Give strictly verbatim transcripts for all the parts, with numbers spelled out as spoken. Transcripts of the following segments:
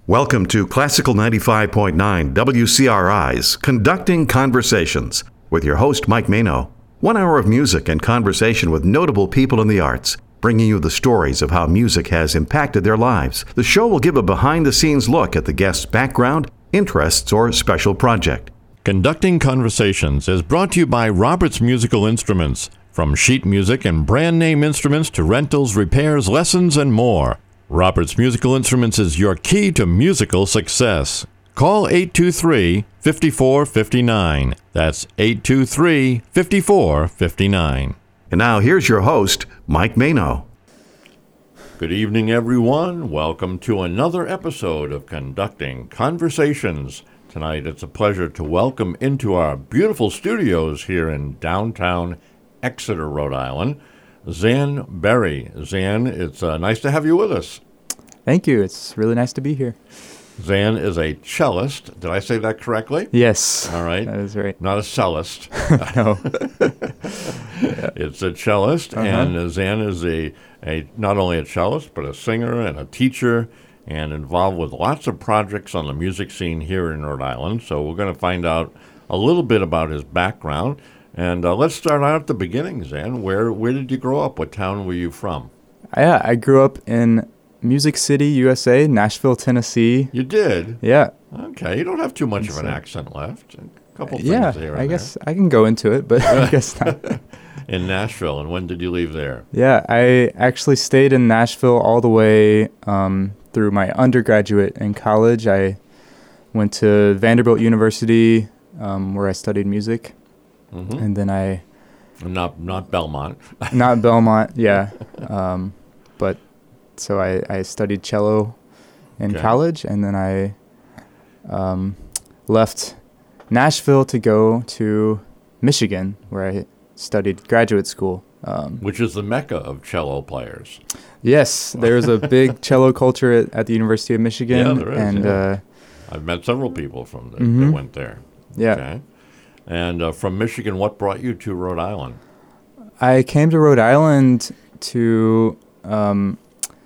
Welcome to Classical ninety-five point nine W C R I's Conducting Conversations with your host, Mike Mano. One hour of music and conversation with notable people in the arts, bringing you the stories of how music has impacted their lives. The show will give a behind-the-scenes look at the guest's background, interests, or special project. Conducting Conversations is brought to you by Roberts Musical Instruments. From sheet music and brand name instruments to rentals, repairs, lessons, and more. Roberts Musical Instruments is your key to musical success. Call eight two three, five four five nine. That's eight two three, five four five nine. And now here's your host, Mike Mano. Good evening, everyone. Welcome to another episode of Conducting Conversations. Tonight, it's a pleasure to welcome into our beautiful studios here in downtown Exeter, Rhode Island, Zan Berry. Zan, it's uh, nice to have you with us. Thank you. It's really nice to be here. Zan is a cellist. Did I say that correctly? Yes. All right. That is right. Not a cellist. No. Yeah. It's a cellist, uh-huh. and uh, Zan is a, a not only a cellist, but a singer and a teacher, and involved with lots of projects on the music scene here in Rhode Island. So we're going to find out a little bit about his background. And uh, let's start out at the beginning, Zan. Where where did you grow up? What town were you from? Yeah, I grew up in Music City, U S A, Nashville, Tennessee. You did? Yeah. Okay, you don't have too much and of an so, accent left. A couple things yeah, here and I guess there. I can go into it, but I guess not. In Nashville, and when did you leave there? Yeah, I actually stayed in Nashville all the way um, through my undergraduate in college. I went to Vanderbilt University, um, where I studied music. Mm-hmm. And then I... Not not Belmont. Not Belmont, yeah. Um, but so I, I studied cello in okay. college, and then I um, left Nashville to go to Michigan, where I studied graduate school. Um, Which is the mecca of cello players. Yes, there's a big cello culture at, at the University of Michigan. Yeah, there is. And, yeah. uh, I've met several people from the, mm-hmm. that went there. Yeah. Okay. And uh, from Michigan, what brought you to Rhode Island? I came to Rhode Island to um,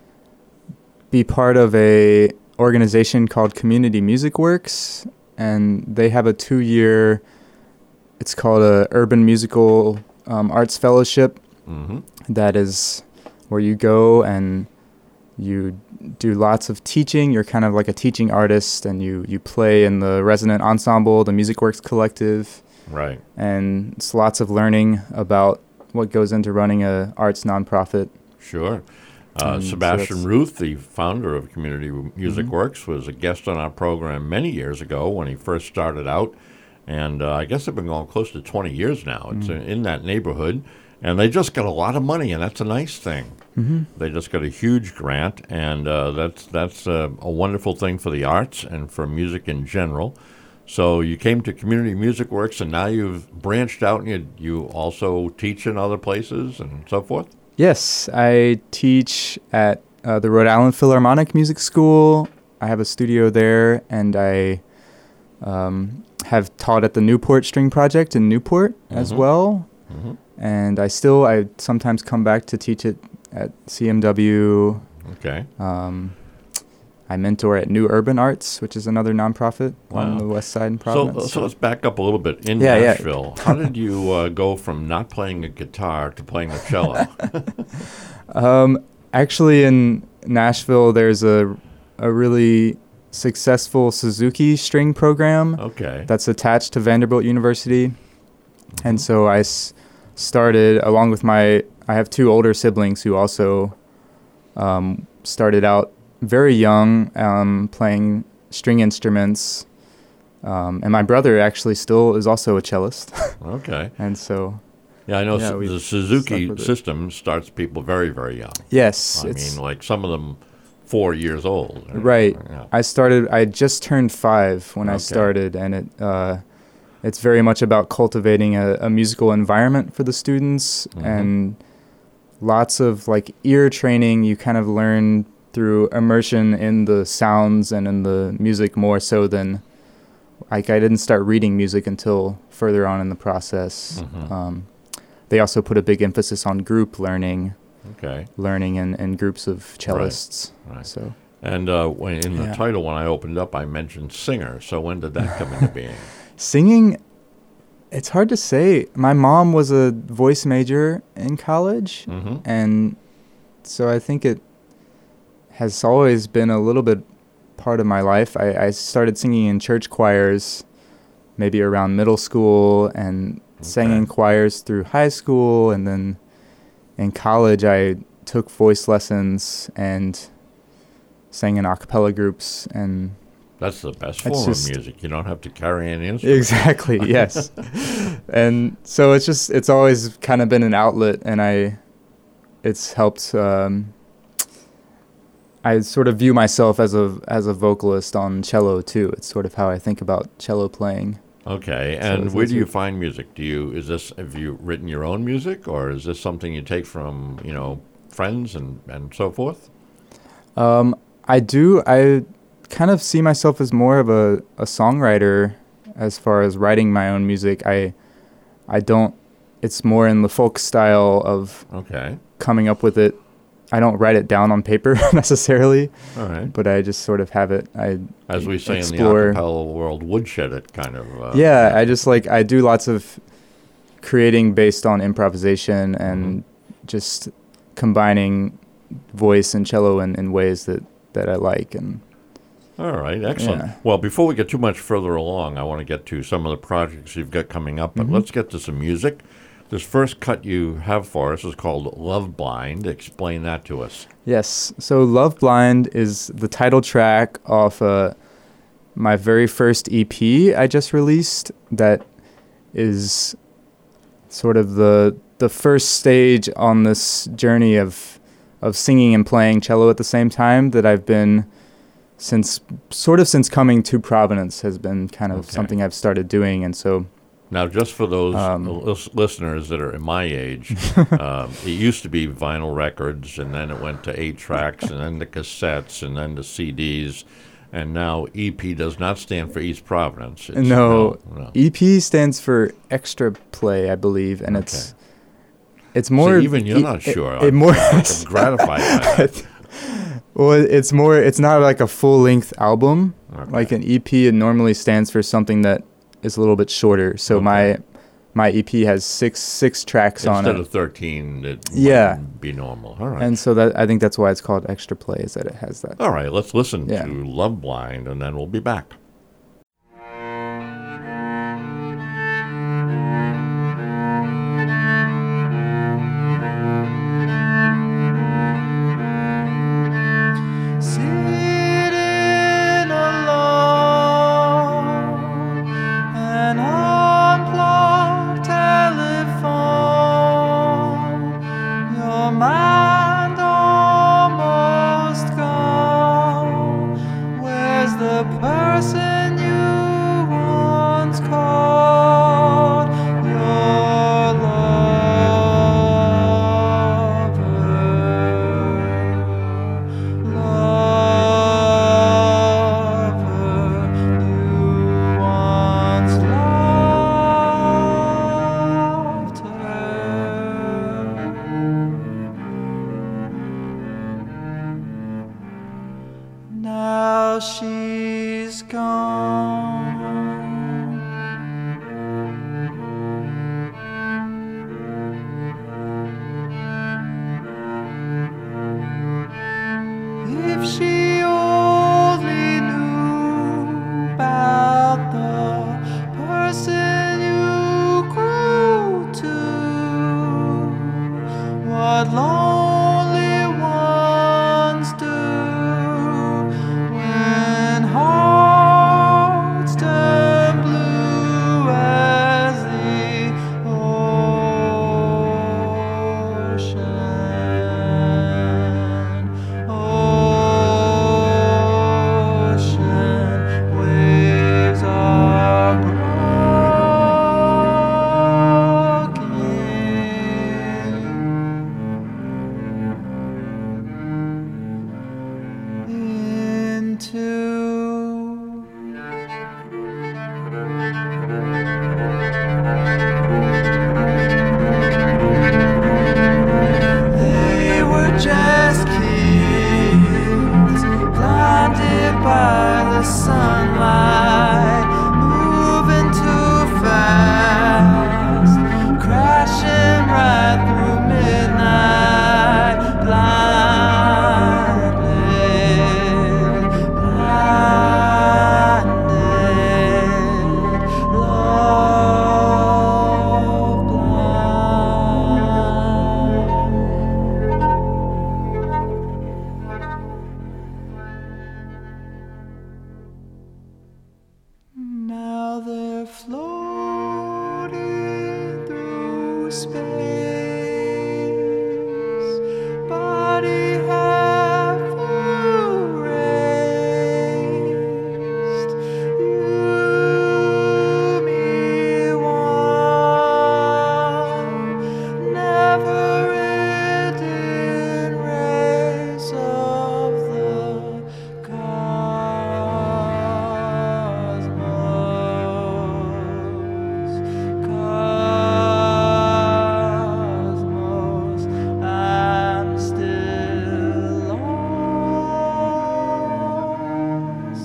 be part of a organization called Community Music Works, and they have a two-year, it's called a Urban Musical um, Arts Fellowship. Mm-hmm. That is where you go and you do lots of teaching. You're kind of like a teaching artist, and you, you play in the resident ensemble, the Music Works Collective. Right. And it's lots of learning about what goes into running a arts nonprofit. Sure. Uh, um, Sebastian so Ruth, the founder of Community Music mm-hmm. Works, was a guest on our program many years ago when he first started out. And uh, I guess they've been going close to twenty years now. It's mm-hmm. in that neighborhood. And they just got a lot of money, and that's a nice thing. Mm-hmm. They just got a huge grant, and uh, that's that's uh, a wonderful thing for the arts and for music in general. So you came to Community Music Works, and now you've branched out, and you, you also teach in other places and so forth? Yes, I teach at uh, the Rhode Island Philharmonic Music School. I have a studio there, and I um, have taught at the Newport String Project in Newport mm-hmm. as well. Mm-hmm. And I still, I sometimes come back to teach it at C M W. Okay. Um, I mentor at New Urban Arts, which is another nonprofit wow. on the west side in Providence. So, so let's back up a little bit. In yeah, Nashville, yeah. How did you uh, go from not playing a guitar to playing the cello? um, actually, in Nashville, there's a a really successful Suzuki string program okay. that's attached to Vanderbilt University. Mm-hmm. And so I s- started, along with my, I have two older siblings who also um, started out very young, um, playing string instruments, um, and my brother actually still is also a cellist. Okay. And so, yeah, I know yeah, su- the Suzuki system starts people very, very young. Yes, I it's mean, like some of them four years old. Right. Yeah. I started. I just turned five when okay. I started, and it uh, it's very much about cultivating a, a musical environment for the students, mm-hmm. and lots of like ear training. You kind of learn through immersion in the sounds and in the music more so than, like, I didn't start reading music until further on in the process. Mm-hmm. Um, they also put a big emphasis on group learning, okay, learning in, in groups of cellists. Right. Right. So And uh, when, in the Yeah. title, when I opened up, I mentioned singer. So when did that come into being? Singing, it's hard to say. My mom was a voice major in college, Mm-hmm. and so I think it has always been a little bit part of my life. I, I started singing in church choirs maybe around middle school, and sang in choirs through high school, and then in college I took voice lessons and sang in a cappella groups. And That's the best It's form just- of music. You don't have to carry any instrument. exactly, yes. And so it's just it's always kind of been an outlet, and I it's helped um, I sort of view myself as a as a vocalist on cello too. It's sort of how I think about cello playing. Okay, So and it's- where it's do you a- find music? Do you is this have you written your own music, or is this something you take from you know friends and and so forth? Um, I do. I kind of see myself as more of a, a songwriter as far as writing my own music. I I don't. It's more in the folk style of Okay, coming up with it. I don't write it down on paper necessarily, all right. but I just sort of have it. I As we say explore- in the acapella world, woodshed it kind of. Uh, yeah, I just like I do lots of creating based on improvisation and just combining voice and cello in, in ways that, that I like. And All right, excellent. Yeah. Well, before we get too much further along, I want to get to some of the projects you've got coming up, but Mhm. let's get to some music. This first cut you have for us is called Love Blind. Explain that to us. yes, so Love Blind is the title track off uh, my very first E P I just released. That is sort of the the first stage on this journey of of singing and playing cello at the same time that I've been since sort of since coming to Providence has been kind of Okay. something I've started doing. And so Now, just for those Um, lis- listeners that are in my age, um, it used to be vinyl records, and then it went to eight tracks, and then to cassettes, and then to C Ds, and now E P does not stand for East Providence. It's, no, no. E P stands for extra play, I believe, and it's it's more See, even you're e- not it- sure. It, I'm, more I'm gratified by that. well, it's more. It's not like a full length album. Okay. Like an E P, it normally stands for something that is a little bit shorter. So Okay. my my E P has six six tracks on Instead it, of thirteen, it Yeah. might be normal. All right. and so that I think that's why it's called extra play, is that it has that. All right, let's listen Yeah. to Love Blind, and then we'll be back. Sitting alone, an unplugged telephone, your mind almost gone. Where's the person you once called your lover? Lover, you once loved her. Now she's gone. If she only knew about the person you grew to, what lonely ones do when hearts turn blue as the ocean. Ocean waves are broken into. They were just kids, sunlight, moving too fast, crashing right through midnight, blinded, blinded, love blind. Now they're floating through space, body half erased. You, me, one, never-ending race of the cosmos, cosmos. I'm still lost,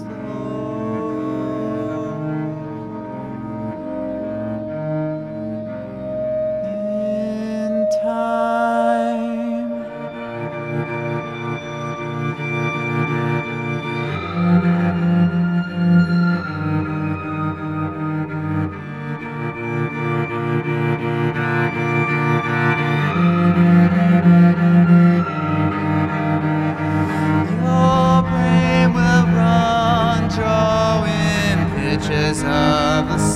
in time. Your brain will run, drawing pictures of the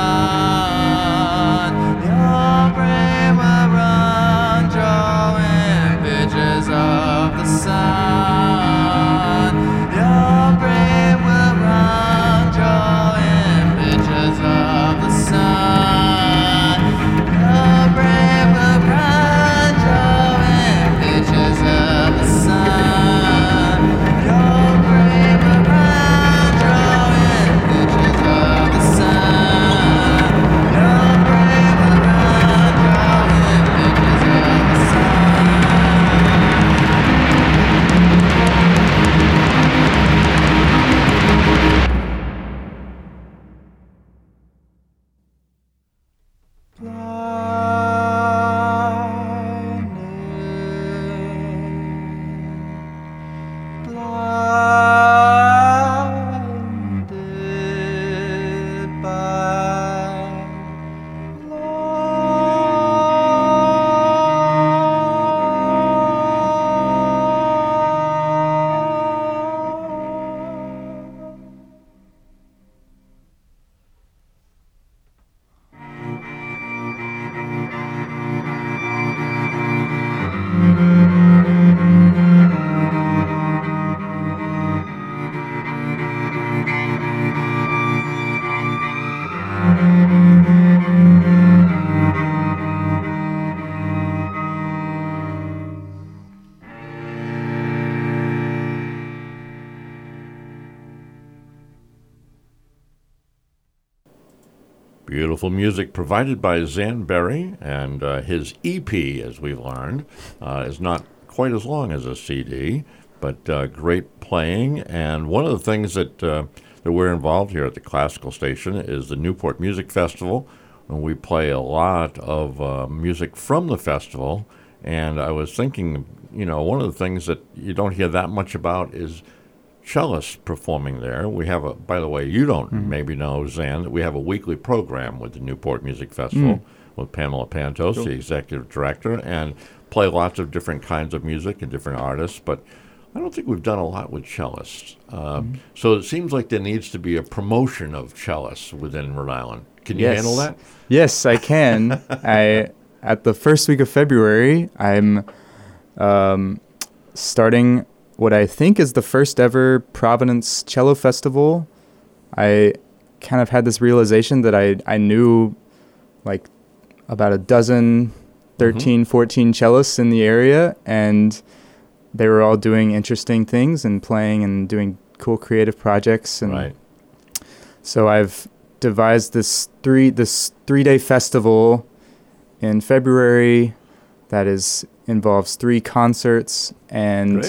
sun. Your brain will run, drawing pictures of the sun. Your brain will run, drawing pictures of the sun. Your brain will run, drawing pictures of the sun. Your brain will run, drawing pictures of the sun. Your brain will run, drawing pictures of the sun. Blinded by love. Beautiful music provided by Zan Berry, and uh, his E P, as we've learned, uh, is not quite as long as a C D, but uh, great playing. And one of the things that uh, that we're involved here at the Classical Station is the Newport Music Festival, and we play a lot of uh, music from the festival. And I was thinking, you know, one of the things that you don't hear that much about is cellists performing there. We have a, by the way, you don't mm. maybe know, Zan, that we have a weekly program with the Newport Music Festival mm. with Pamela Pantos, cool. the executive director, and play lots of different kinds of music and different artists, but I don't think we've done a lot with cellists. Uh, mm. So it seems like there needs to be a promotion of cellists within Rhode Island. Can you yes. handle that? Yes, I can. I at the first week of February, I'm um, starting what I think is the first ever Providence Cello Festival. I kind of had this realization that I, I knew like about a dozen, thirteen, mm-hmm. fourteen cellists in the area, and they were all doing interesting things and playing and doing cool creative projects. And right. so I've devised this three this three-day festival in February that is involves three concerts and Great.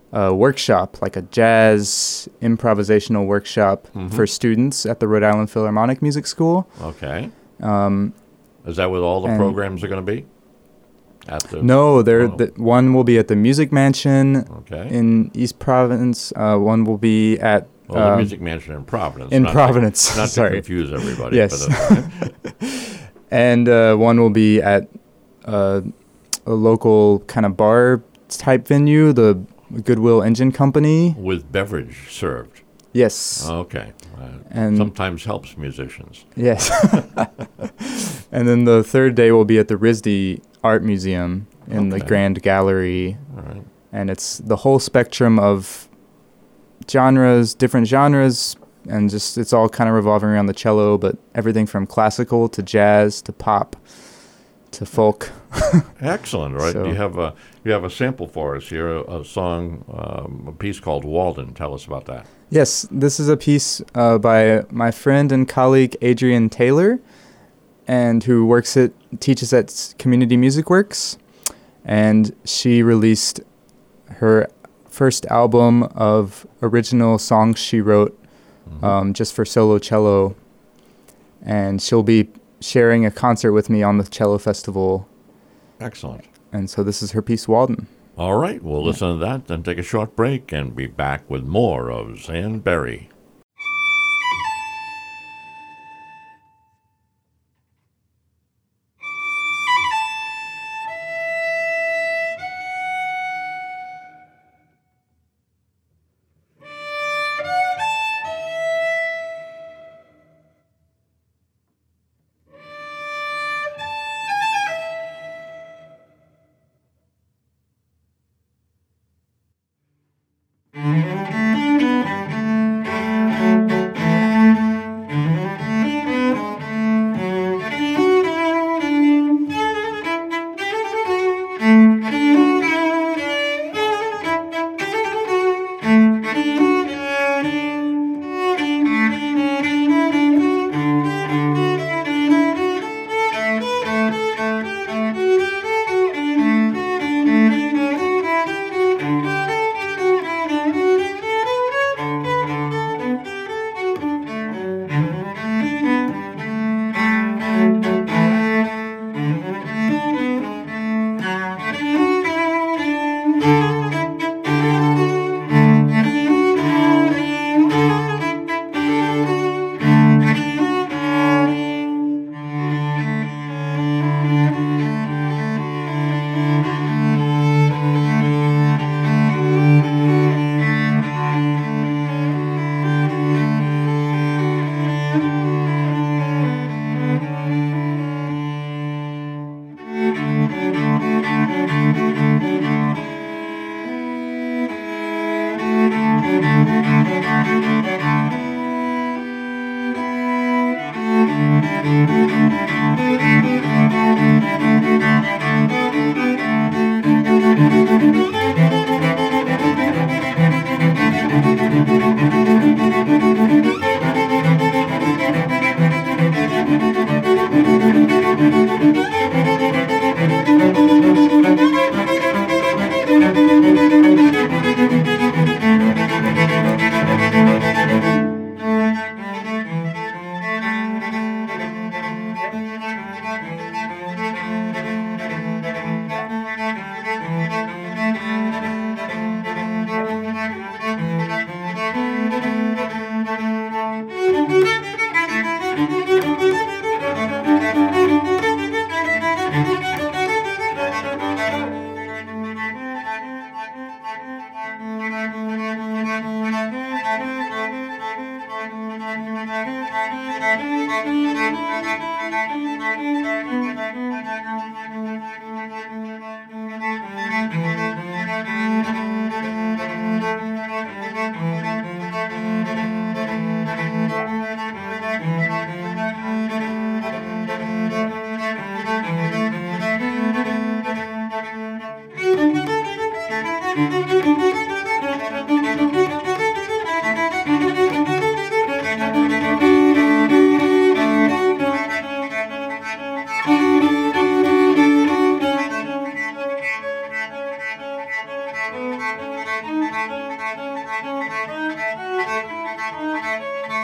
a workshop, like a jazz improvisational workshop Mhm. for students at the Rhode Island Philharmonic Music School. Okay. Um, Is that what all the and- programs are going to be? At the, no, there. Oh. The, one will be at the Music Mansion Okay. in East Providence. Uh, one will be at well, the um, Music Mansion in Providence. in not Providence. To, not to Sorry. confuse everybody. Yes. But, uh, and uh, one will be at uh, a local kind of bar type venue, the Goodwill Engine Company. with beverage served. Yes. Okay. Uh, And- sometimes helps musicians. Yes. And then the third day will be at the R I S D Art Museum in the Okay. Grand Gallery. All right. And it's the whole spectrum of genres, different genres, and just it's all kind of revolving around the cello, but everything from classical to jazz to pop to folk. Excellent. All right. So- You have a you have a sample for us here, a, a song, um, a piece called Walden. Tell us about that. Yes, this is a piece uh, by my friend and colleague Adrian Taylor, and who works at teaches at S- Community Music Works, and she released her first album of original songs she wrote Mhm. um, just for solo cello, and she'll be sharing a concert with me on the cello festival, Excellent. and so this is her piece Walden. All right. We'll listen to that, then take a short break, and be back with more of Zan Berry.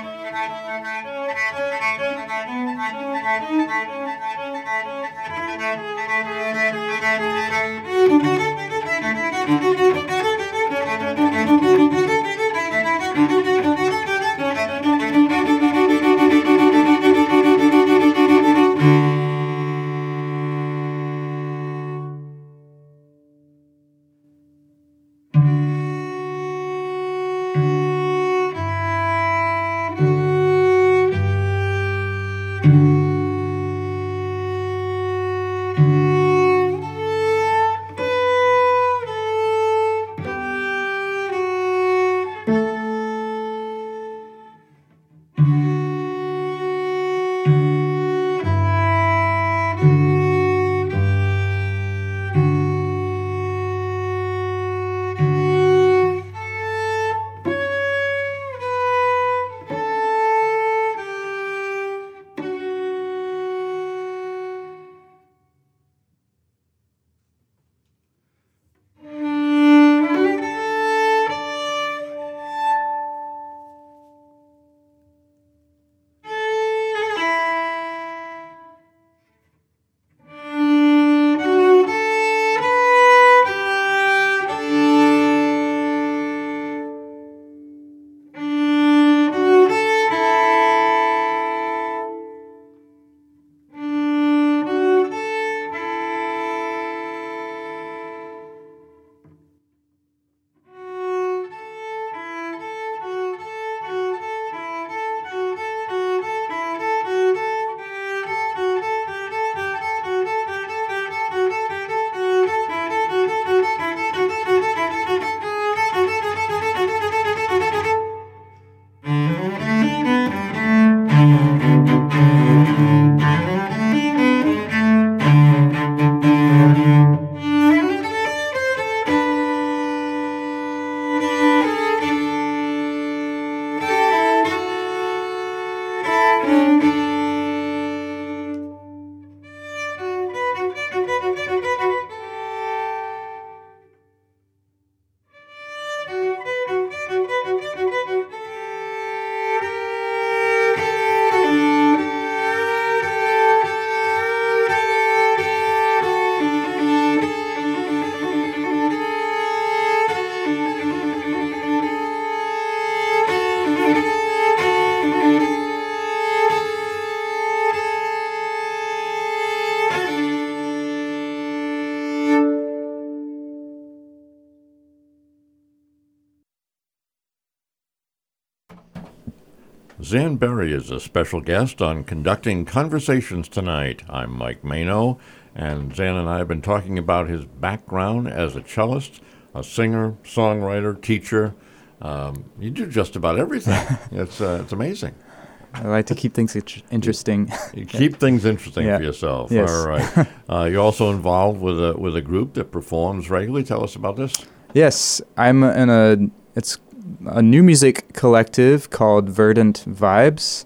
Zan Berry is a special guest on Conducting Conversations tonight. I'm Mike Mano, and Zan and I have been talking about his background as a cellist, a singer, songwriter, teacher. Um, you do just about everything. It's uh, it's amazing. I like to keep things int- interesting. You keep things interesting Yeah. for yourself. Yes. All right. Uh, you're also involved with a with a group that performs regularly. Tell us about this. Yes, I'm in a it's a new music collective called Verdant Vibes,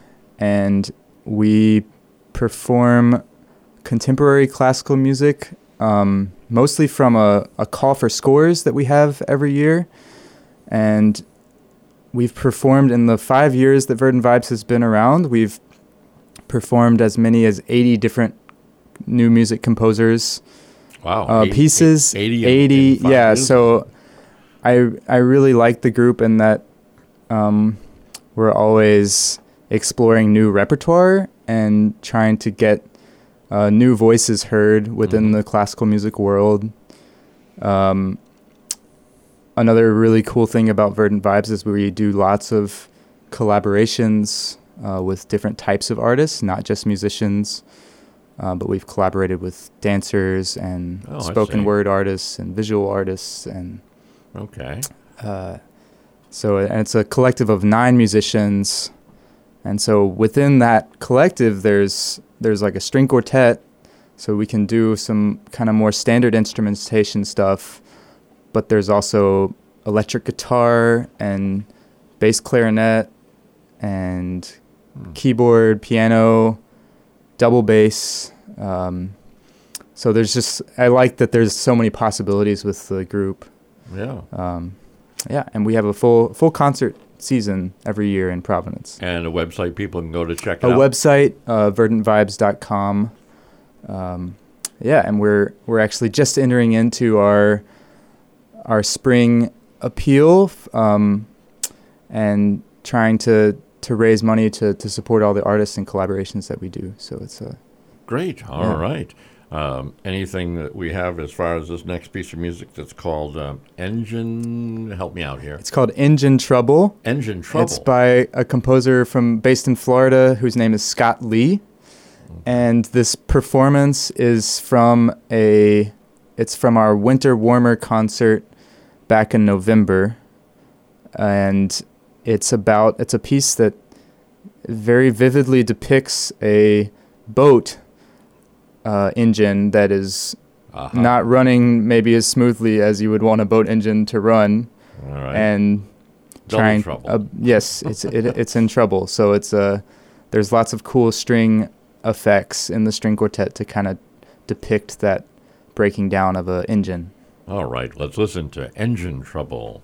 and we perform contemporary classical music, um, mostly from a, a call for scores that we have every year. And we've performed in the five years that Verdant Vibes has been around. We've performed as many as eighty different new music composers. Wow. Uh, eighty, pieces. eighty. in- eighty. in five Yeah. years? So I I really like the group in that um, we're always exploring new repertoire and trying to get uh, new voices heard within Mhm. the classical music world. Um, another really cool thing about Verdant Vibes is we do lots of collaborations uh, with different types of artists, not just musicians, uh, but we've collaborated with dancers and Oh, I spoken see. word artists and visual artists, and Okay. uh, so and it's a collective of nine musicians. And so within that collective, there's there's like a string quartet, so we can do some kind of more standard instrumentation stuff. But there's also electric guitar and bass clarinet and Hmm. keyboard, piano, double bass. Um, so there's just I like that there's so many possibilities with the group. Yeah. Um, yeah, and we have a full full concert season every year in Providence. And a website people can go to check it A out. website, uh, verdant vibes dot com. Um, yeah, and we're we're actually just entering into our our spring appeal um, and trying to to raise money to to support all the artists and collaborations that we do. So it's a Great. All Yeah. right. Um, anything that we have as far as this next piece of music that's called um, Engine, help me out here. it's called Engine Trouble. Engine Trouble. It's by a composer from based in Florida whose name is Scott Lee. And this performance is from a it's from our Winter Warmer concert back in November. And it's about it's a piece that very vividly depicts a boat uh, engine that is Uh-huh. not running maybe as smoothly as you would want a boat engine to run. All right. And Double trying trouble. Uh, yes, it's it, it's in trouble. So it's uh, there's lots of cool string effects in the string quartet to kind of depict that breaking down of a engine. All right. Let's listen to Engine Trouble.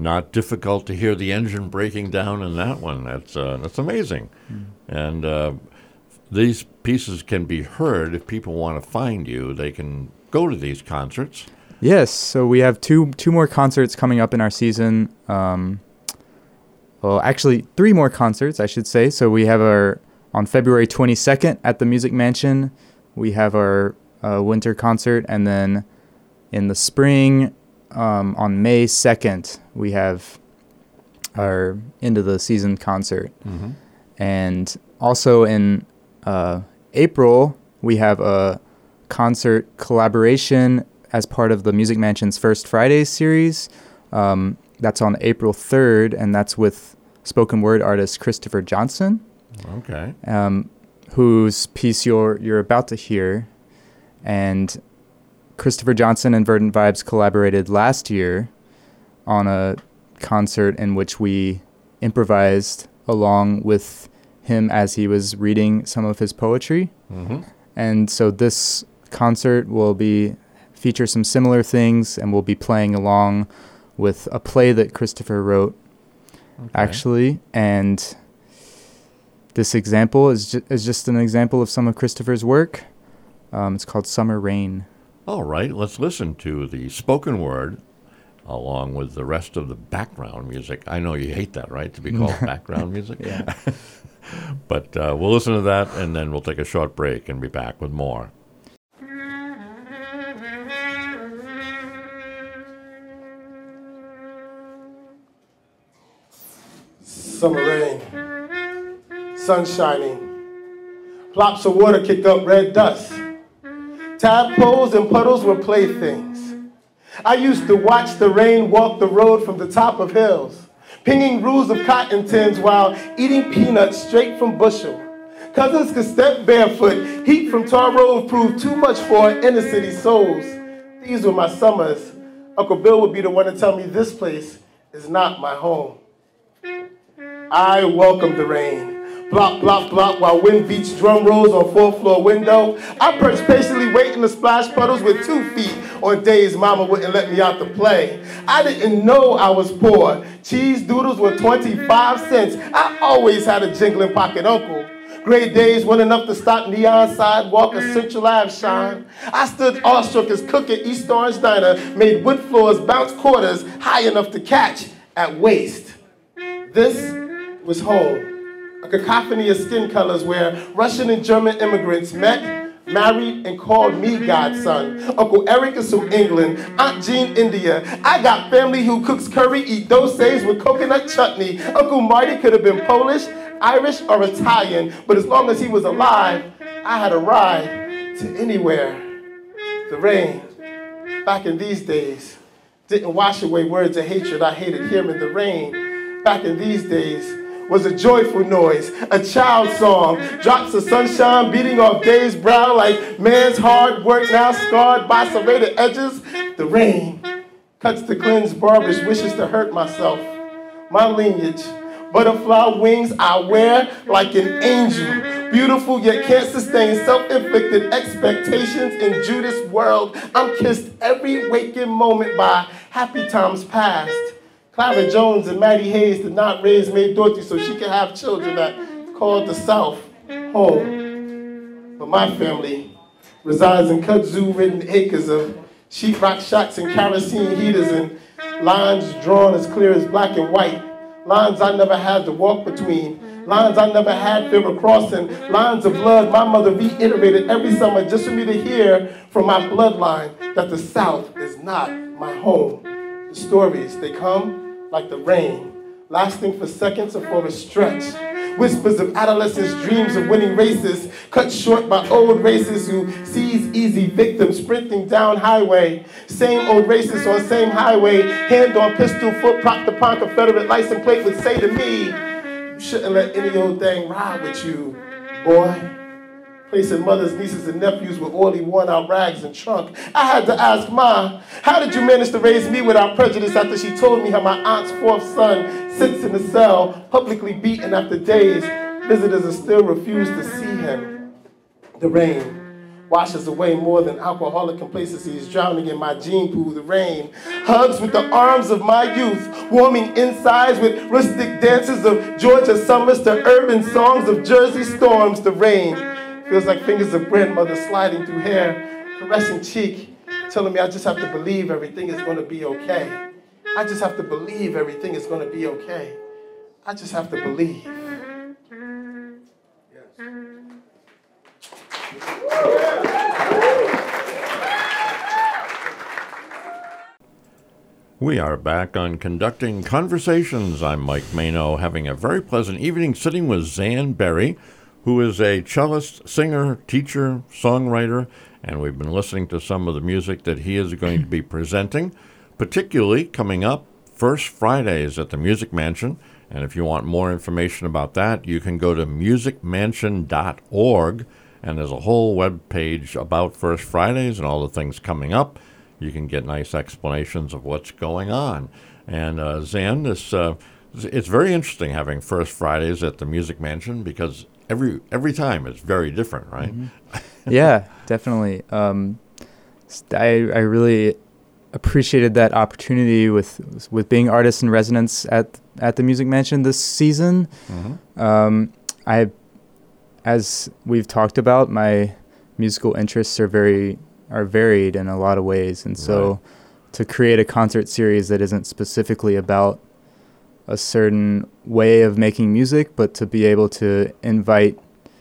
not difficult to hear the engine breaking down in that one. That's uh, that's amazing. Mm. And uh, these pieces can be heard if people want to find you. They can go to these concerts. Yes, so we have two two more concerts coming up in our season. Um, well, actually, three more concerts, I should say. So we have our, on February twenty-second at the Music Mansion, we have our uh, winter concert. And then in the spring, um, on May second, we have our end of the season concert. Mm-hmm. And also in uh, April, we have a concert collaboration as part of the Music Mansion's First Fridays series. Um, that's on April third, and that's with spoken word artist Christopher Johnson. Okay. Um, whose piece you're you're about to hear. And Christopher Johnson and Verdant Vibes collaborated last year on a concert in which we improvised along with him as he was reading some of his poetry. Mm-hmm. And so this concert will be feature some similar things, and we'll be playing along with a play that Christopher wrote, okay. actually. And this example is, ju- is just an example of some of Christopher's work. Um, it's called Summer Rain. All right, let's listen to the spoken word along with the rest of the background music. I know you hate that, right, to be called background music? Yeah. But uh, we'll listen to that, and then we'll take a short break and be back with more. Summer rain, sun shining, plops of water kick up red dust. Tadpoles and puddles were playthings. I used to watch the rain walk the road from the top of hills, pinging rules of cotton tins while eating peanuts straight from bushel. Cousins could step barefoot, heat from tar road proved too much for inner city souls. These were my summers. Uncle Bill would be the one to tell me this place is not my home. I welcome the rain. Blop, blop, blop, while wind beats drum rolls on fourth floor window. I perched patiently waiting to splash puddles with two feet on days mama wouldn't let me out to play. I didn't know I was poor. Cheese doodles were twenty-five cents. I always had a jingling pocket uncle. Gray days weren't enough to stop neon sidewalk or Central Ave shine. I stood awestruck as cook at East Orange Diner made wood floors bounce quarters high enough to catch at waist. This was home, a cacophony of skin colors where Russian and German immigrants met, married, and called me godson. Uncle Eric is from England, Aunt Jean India. I got family who cooks curry, eat dosas with coconut chutney. Uncle Marty could have been Polish, Irish, or Italian, but as long as he was alive, I had a ride to anywhere. The rain, back in these days, didn't wash away words of hatred I hated hearing. The rain, back in these days, was a joyful noise, a child song, drops of sunshine beating off day's brow like man's hard work now scarred by serrated edges. The rain cuts to cleanse barbish wishes to hurt myself. My lineage, butterfly wings I wear like an angel, beautiful yet can't sustain self-inflicted expectations in Judas' world. I'm kissed every waking moment by happy times past. Clara Jones and Maddie Hayes did not raise May Dorothy so she could have children that called the South home. But my family resides in kudzu-ridden acres of sheetrock shacks and kerosene heaters and lines drawn as clear as black and white. Lines I never had to walk between. Lines I never had fear of crossing. Lines of blood my mother reiterated every summer just for me to hear from my bloodline that the South is not my home. The stories, they come like the rain, lasting for seconds or for a stretch. Whispers of adolescents' dreams of winning races, cut short by old racists who seize easy victims sprinting down highway. Same old racists on same highway, hand on pistol, foot propped upon Confederate license plate would say to me, you shouldn't let any old thing ride with you, boy. Placing mothers, nieces, and nephews with oily, worn-out rags and trunk. I had to ask Ma, how did you manage to raise me without prejudice after she told me how my aunt's fourth son sits in the cell, publicly beaten after days. Visitors still refuse to see him. The rain, washes away more than alcoholic complacency is drowning in my gene pool. The rain hugs with the arms of my youth, warming insides with rustic dances of Georgia summers to urban songs of Jersey storms. The rain feels like fingers of grandmother sliding through hair, caressing cheek, telling me I just have to believe everything is going to be okay. I just have to believe everything is going to be okay. I just have to believe. We are back on Conducting Conversations. I'm Mike Mano, having a very pleasant evening sitting with Zan Berry, who is a cellist, singer, teacher, songwriter, and we've been listening to some of the music that he is going to be presenting, particularly coming up First Fridays at the Music Mansion. And if you want more information about that, you can go to music mansion dot org, and there's a whole web page about First Fridays and all the things coming up. You can get nice explanations of what's going on. And uh, Zan, this uh, it's very interesting having First Fridays at the Music Mansion because every every time it's very different, right? Mm-hmm. Yeah, definitely. Um, I I really appreciated that opportunity with with being artist in residence at at the Music Mansion this season. Mm-hmm. Um, I, as we've talked about, my musical interests are very are varied in a lot of ways, and so right. to create a concert series that isn't specifically about a certain way of making music, but to be able to invite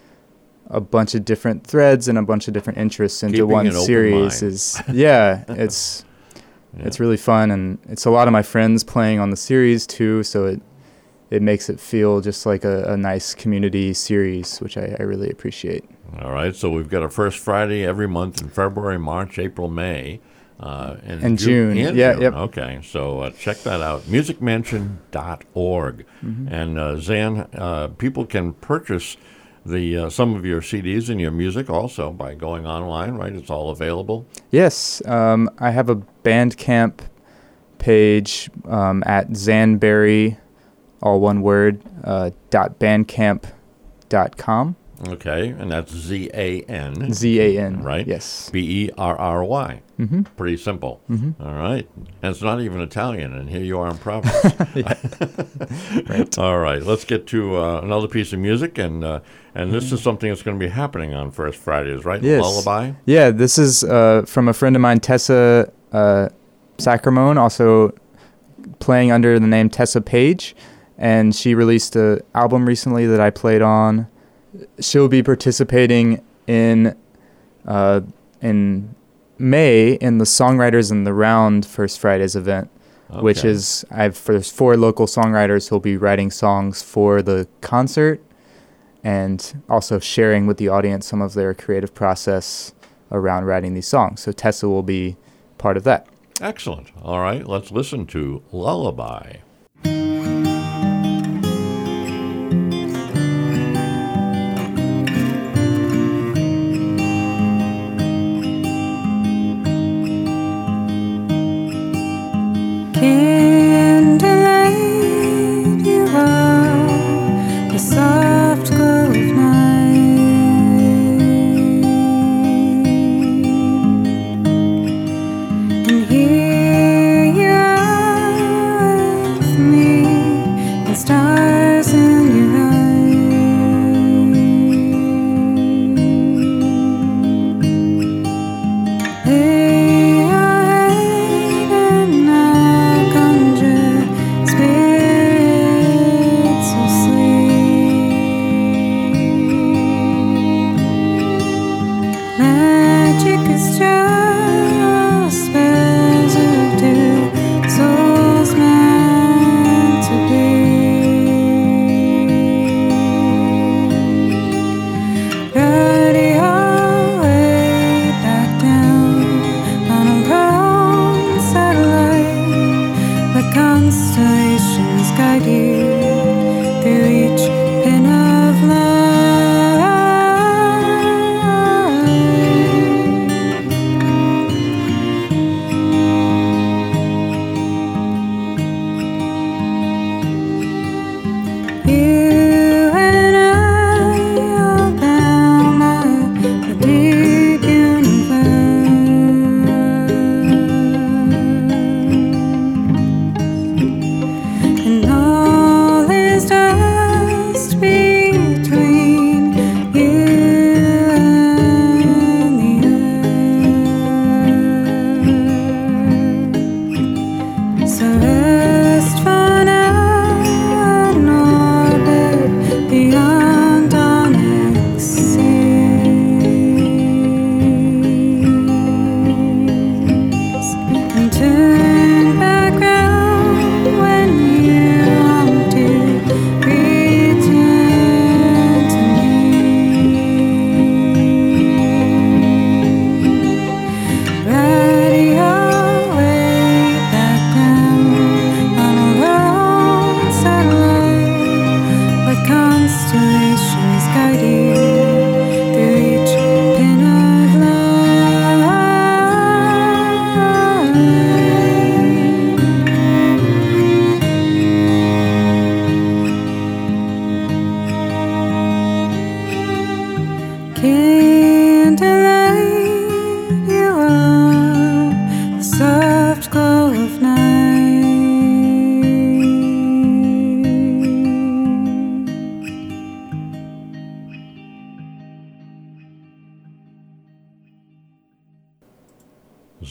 a bunch of different threads and a bunch of different interests into Keeping one series is yeah it's yeah. it's really fun, and it's a lot of my friends playing on the series too, so it it makes it feel just like a, a nice community series, which I, I really appreciate. All right, so we've got a First Friday every month in February, March, April, May, uh, and, and June. June. And yeah, June. Yep. Okay, so uh, check that out, music mansion dot org. Mm-hmm. And uh, Zan, uh, people can purchase the uh, some of your C Ds and your music also by going online, right? It's all available? Yes. Um, I have a Bandcamp page um, at Zanberry, all one word, uh, dot bandcamp dot com. Okay, and that's Z A N. Z A N, right? Yes. B E R R Y. Mm-hmm. Pretty simple. Mm-hmm. All right. And it's not even Italian, and here you are in Providence. Right. All right, let's get to uh, another piece of music, and uh, and this mm-hmm. is something that's going to be happening on First Fridays, right? Yes. Lullaby? Yeah, this is uh, from a friend of mine, Tessa uh, Sacramone, also playing under the name Tessa Page, and she released an album recently that I played on. She'll be participating in uh, in May in the Songwriters in the Round First Fridays event, okay. which is I've there's four local songwriters who'll be writing songs for the concert and also sharing with the audience some of their creative process around writing these songs. So Tessa will be part of that. Excellent. All right, let's listen to Lullaby. Candlelight, you are the soft glow of night, and here you are with me, and stars in your eyes. Lay your head and I conjure spirits of sleep. Magic is just spells of two souls meant to be. Ready all way back down on a lone satellite. The constellations guide you through each pin of light. You and I are bound by the deep universe.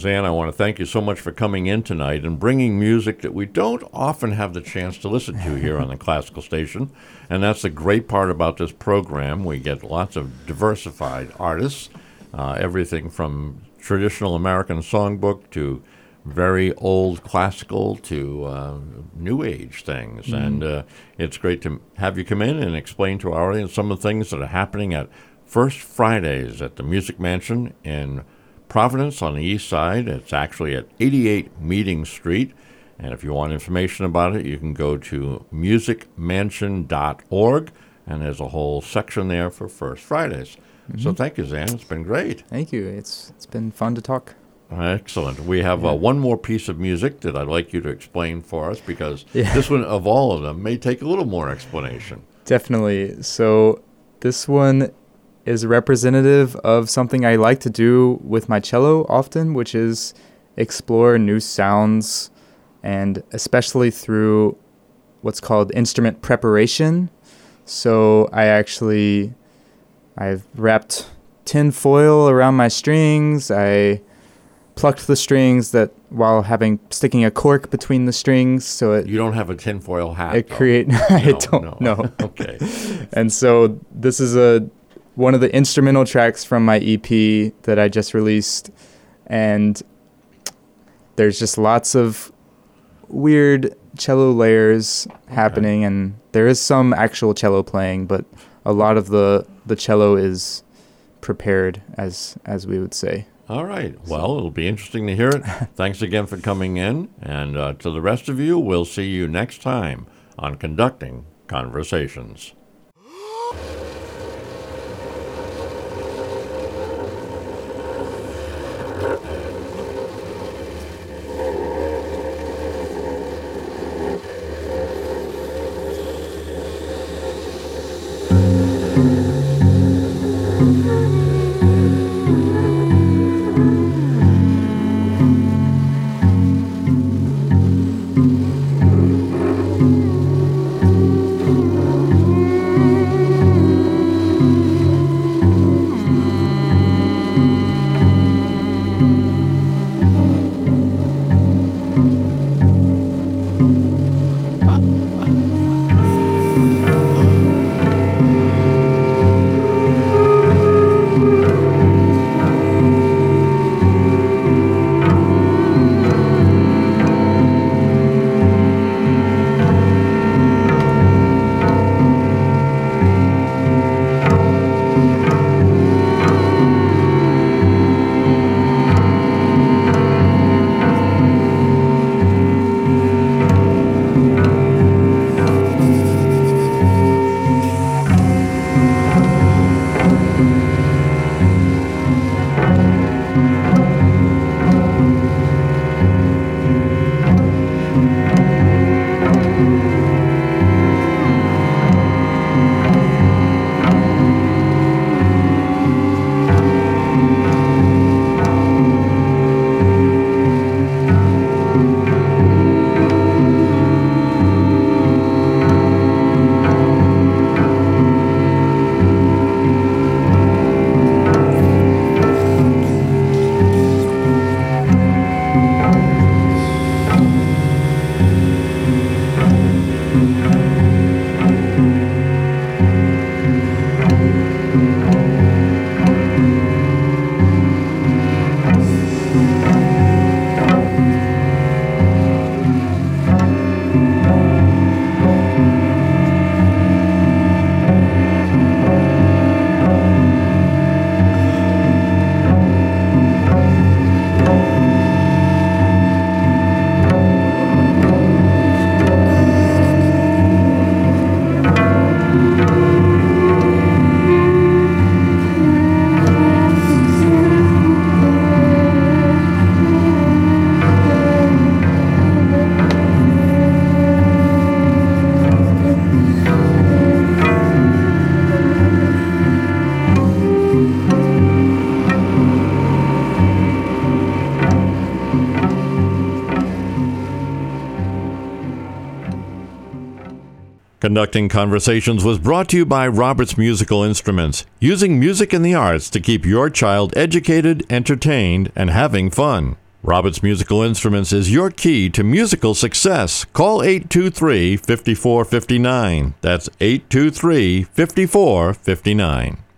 Zan, I want to thank you so much for coming in tonight and bringing music that we don't often have the chance to listen to here on the Classical Station. And that's the great part about this program. We get lots of diversified artists, uh, everything from traditional American songbook to very old classical to uh, new age things. Mm-hmm. And uh, it's great to have you come in and explain to our audience some of the things that are happening at First Fridays at the Music Mansion in Providence on the east side. It's actually at eighty-eight Meeting Street. And if you want information about it, you can go to music mansion dot org, and there's a whole section there for First Fridays. Mm-hmm. So thank you, Zan. It's been great. Thank you. It's It's been fun to talk. Excellent. We have yeah. uh, one more piece of music that I'd like you to explain for us, because yeah. this one, of all of them, may take a little more explanation. Definitely. So this one is representative of something I like to do with my cello often, which is explore new sounds, and especially through what's called instrument preparation. So I actually, I've wrapped tin foil around my strings. I plucked the strings that while having sticking a cork between the strings, so it you don't have a tinfoil hat. It though. create no, I don't no. know. Okay. And so this is a one of the instrumental tracks from my E P that I just released, and there's just lots of weird cello layers okay. happening, and there is some actual cello playing, but a lot of the the cello is prepared, as as we would say. All right. Well, it'll be interesting to hear it. Thanks again for coming in. And uh, to the rest of you, we'll see you next time on Conducting Conversations. Conducting Conversations was brought to you by Roberts Musical Instruments, using music and the arts to keep your child educated, entertained, and having fun. Roberts Musical Instruments is your key to musical success. Call eight two three, five four five nine. That's eight two three, five four five nine.